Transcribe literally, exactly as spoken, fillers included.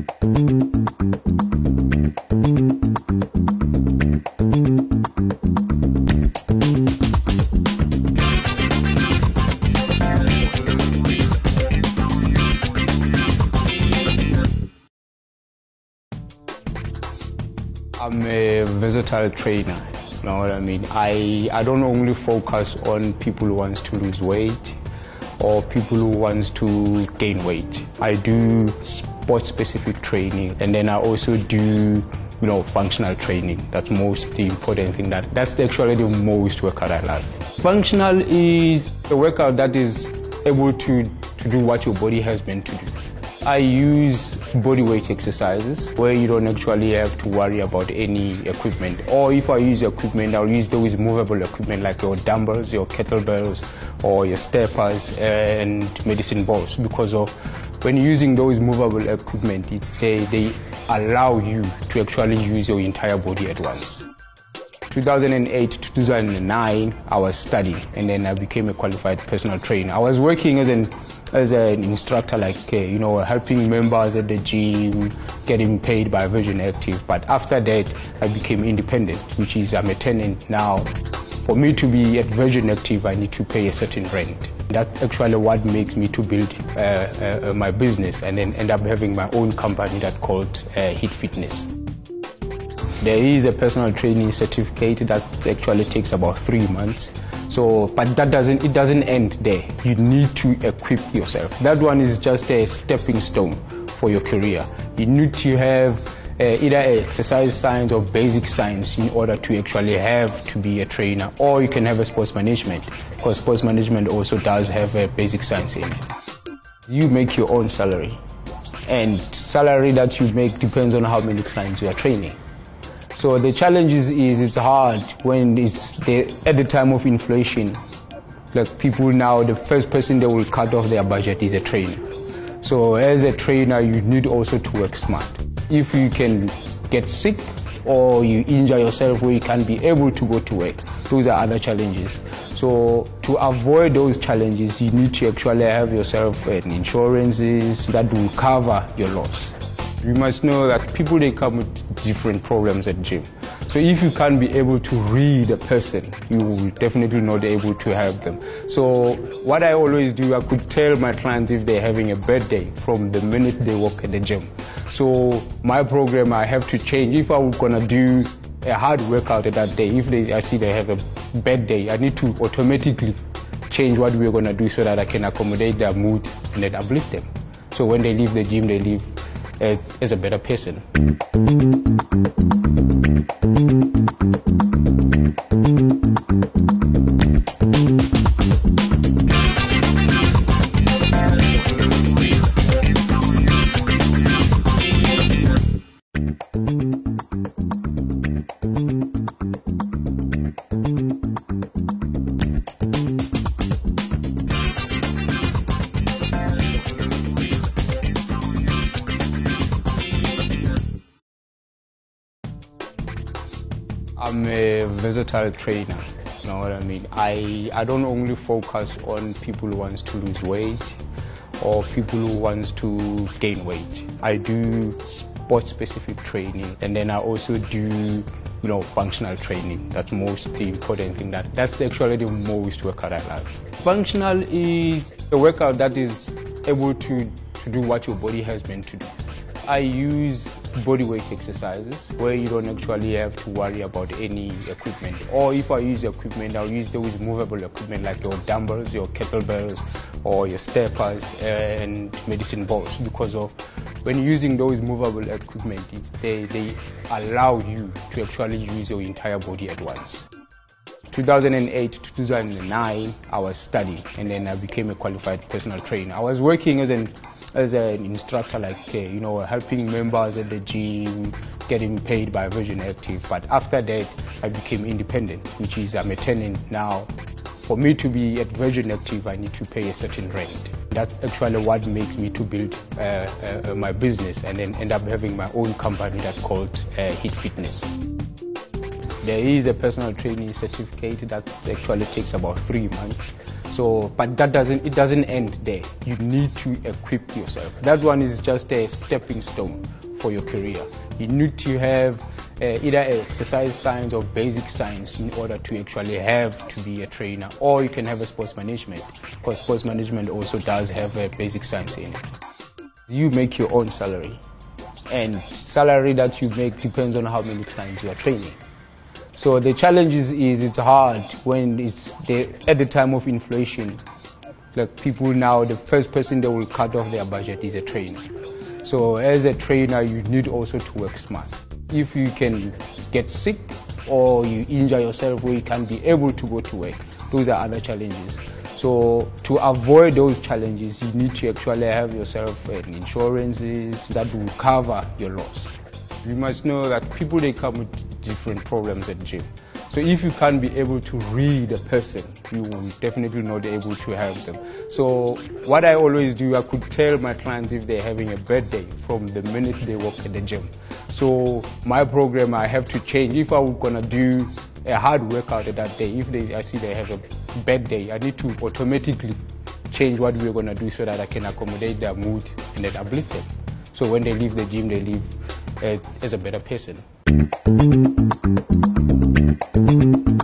I'm a versatile trainer, you know what I mean? I, I don't only focus on people who want to lose weight or people who want to gain weight. I do sport-specific training, and then I also do, you know, functional training. That's most the important thing. That, that's actually the most workout I like. Functional is a workout that is able to, to do what your body has meant to do. I use body weight exercises where you don't actually have to worry about any equipment. Or if I use equipment, I'll use those movable equipment like your dumbbells, your kettlebells, or your steppers and medicine balls. Because of when using those movable equipment, it's, they, they allow you to actually use your entire body at once. two thousand eight to two thousand nine, I was studying, and then I became a qualified personal trainer. I was working as an as an instructor, like uh, you know, helping members at the gym, getting paid by Virgin Active. But after that, I became independent, which is I'm a tenant now. For me to be at Virgin Active, I need to pay a certain rent. That's actually what makes me to build uh, uh, my business, and then end up having my own company that's called uh, Hit Fitness. There is a personal training certificate that actually takes about three months. So, but that doesn't, it doesn't end there. You need to equip yourself. That one is just a stepping stone for your career. You need to have uh, either exercise science or basic science in order to actually have to be a trainer, or you can have a sports management, because sports management also does have a basic science in it. You make your own salary, and salary that you make depends on how many clients you are training. So the challenge is, is it's hard when it's the, at the time of inflation. Like people now, the first person they will cut off their budget is a trainer. So as a trainer, you need also to work smart. If you can get sick or you injure yourself where you can't be able to go to work, those are other challenges. So to avoid those challenges, you need to actually have yourself an insurances that will cover your loss. You must know that people, they come with different problems at gym. So if you can't be able to read a person, you will definitely not be able to help them. So what I always do, I could tell my clients if they're having a bad day from the minute they walk at the gym. So my program, I have to change. If I'm gonna do a hard workout that day, if they, I see they have a bad day, I need to automatically change what we're gonna do so that I can accommodate their mood and then uplift them. So when they leave the gym, they leave as a better person. I'm a versatile trainer, you know what I mean? I, I don't only focus on people who want to lose weight or people who want to gain weight. I do sport-specific training, and then I also do, you know, functional training. That's most the important thing. That, that's actually the most workout I like. Functional is a workout that is able to, to do what your body has meant to do. I use body weight exercises where you don't actually have to worry about any equipment. Or if I use equipment, I'll use those movable equipment like your dumbbells, your kettlebells, or your steppers and medicine balls. Because of when using those movable equipment, it's, they, they allow you to actually use your entire body at once. two thousand eight to two thousand nine, I was studying, and then I became a qualified personal trainer. I was working as an as an instructor, like uh, you know, helping members at the gym, getting paid by Virgin Active. But after that, I became independent, which is I'm a tenant now. For me to be at Virgin Active, I need to pay a certain rent. That's actually what makes me to build uh, uh, my business, and then end up having my own company that's called uh, Hit Fitness. There is a personal training certificate that actually takes about three months. So, but that doesn't, it doesn't end there. You need to equip yourself. That one is just a stepping stone for your career. You need to have uh, either exercise science or basic science in order to actually have to be a trainer, or you can have a sports management, because sports management also does have a basic science in it. You make your own salary, and salary that you make depends on how many clients you are training. So the challenge is, is it's hard when it's the, at the time of inflation. Like people now, the first person they will cut off their budget is a trainer. So as a trainer, you need also to work smart. If you can get sick or you injure yourself where you can't be able to go to work, those are other challenges. So to avoid those challenges, you need to actually have yourself an insurances that will cover your loss. You must know that people, they come with different problems at the gym. So if you can't be able to read a person, you will definitely not be able to help them. So what I always do, I could tell my clients if they're having a bad day from the minute they walk at the gym. So my program, I have to change. If I was gonna do a hard workout that day, if they, I see they have a bad day, I need to automatically change what we're gonna do so that I can accommodate their mood and then uplift them. So when they leave the gym, they leave as, as a better person.